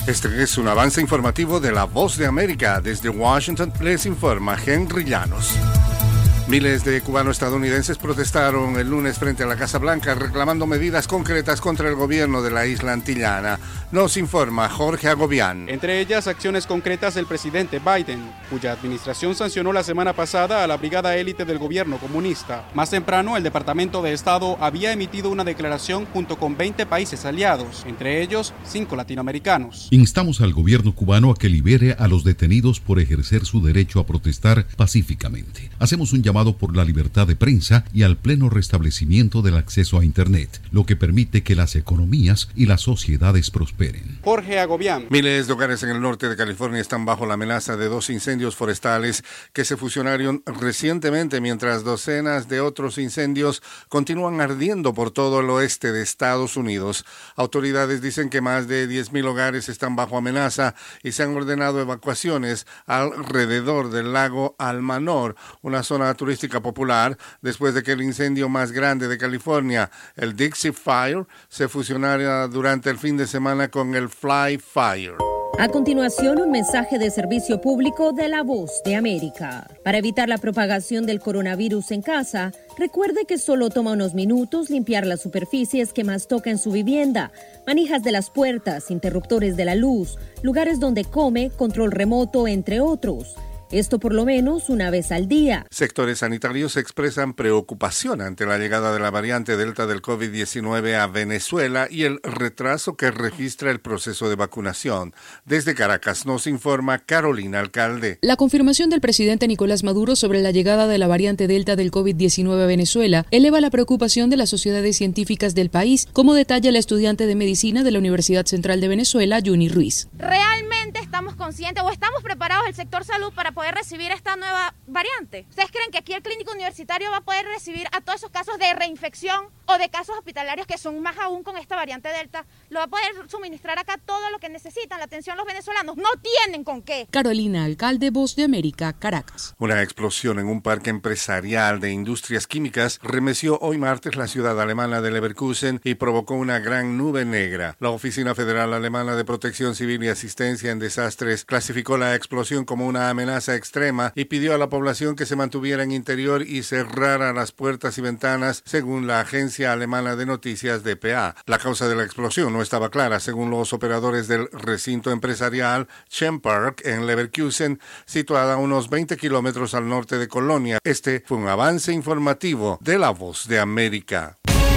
Este es un avance informativo de La Voz de América. Desde Washington les informa Henry Llanos. Miles de cubano-estadounidenses protestaron el lunes frente a la Casa Blanca reclamando medidas concretas contra el gobierno de la isla antillana. Nos informa Jorge Agobián. Entre ellas, acciones concretas del presidente Biden, cuya administración sancionó la semana pasada a la brigada élite del gobierno comunista. Más temprano, el Departamento de Estado había emitido una declaración junto con 20 países aliados, entre ellos 5 latinoamericanos. Instamos al gobierno cubano a que libere a los detenidos por ejercer su derecho a protestar pacíficamente. Hacemos un llamado por la libertad de prensa y al pleno restablecimiento del acceso a Internet, lo que permite que las economías y las sociedades prosperen. Jorge Agobián. Miles de hogares en el norte de California están bajo la amenaza de 2 incendios forestales que se fusionaron recientemente, mientras docenas de otros incendios continúan ardiendo por todo el oeste de Estados Unidos. Autoridades dicen que más de 10,000 hogares están bajo amenaza y se han ordenado evacuaciones alrededor del lago Almanor, una zona turística popular, después de que el incendio más grande de California, el Dixie Fire, se fusionara durante el fin de semana con el Fly Fire. A continuación, un mensaje de servicio público de La Voz de América. Para evitar la propagación del coronavirus en casa, recuerde que solo toma unos minutos limpiar las superficies que más toca en su vivienda, manijas de las puertas, interruptores de la luz, lugares donde come, control remoto, entre otros. Esto por lo menos una vez al día. Sectores sanitarios expresan preocupación ante la llegada de la variante Delta del COVID-19 a Venezuela y el retraso que registra el proceso de vacunación. Desde Caracas nos informa Carolina Alcalde. La confirmación del presidente Nicolás Maduro sobre la llegada de la variante Delta del COVID-19 a Venezuela eleva la preocupación de las sociedades científicas del país, como detalla la estudiante de medicina de la Universidad Central de Venezuela, Yuni Ruiz. ¿Realmente estamos conscientes o estamos preparados el sector salud para poder recibir esta nueva variante? ¿Ustedes creen que aquí el clínico universitario va a poder recibir a todos esos casos de reinfección o de casos hospitalarios que son más aún con esta variante Delta? ¿Lo va a poder suministrar acá todo lo que necesitan, la atención los venezolanos? No tienen con qué. Carolina Alcalde, Voz de América, Caracas. Una explosión en un parque empresarial de industrias químicas remeció hoy martes la ciudad alemana de Leverkusen y provocó una gran nube negra. La Oficina Federal Alemana de Protección Civil y Asistencia en Desastres clasificó la explosión como una amenaza extrema y pidió a la población que se mantuviera en interior y cerrara las puertas y ventanas, según la agencia alemana de noticias dpa. La causa de la explosión no estaba clara, según los operadores del recinto empresarial Chempark en Leverkusen, situada a unos 20 kilómetros al norte de Colonia. Este fue un avance informativo de La Voz de América.